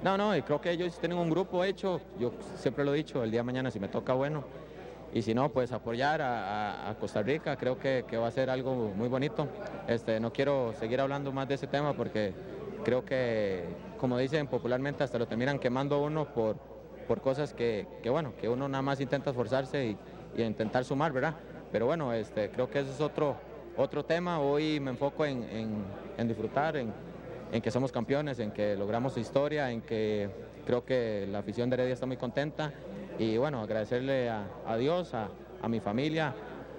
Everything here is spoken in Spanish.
No, y creo que ellos tienen un grupo hecho, yo siempre lo he dicho, el día de mañana si me toca bueno, y si no, pues apoyar a Costa Rica, creo que va a ser algo muy bonito. No quiero seguir hablando más de ese tema porque creo que, como dicen popularmente, hasta lo terminan quemando a uno por cosas bueno, que uno nada más intenta esforzarse y intentar sumar, ¿verdad? Pero bueno, creo que eso es otro tema. Hoy me enfoco en disfrutar, en que somos campeones, en que logramos historia, en que creo que la afición de Heredia está muy contenta y bueno, agradecerle a Dios, a mi familia,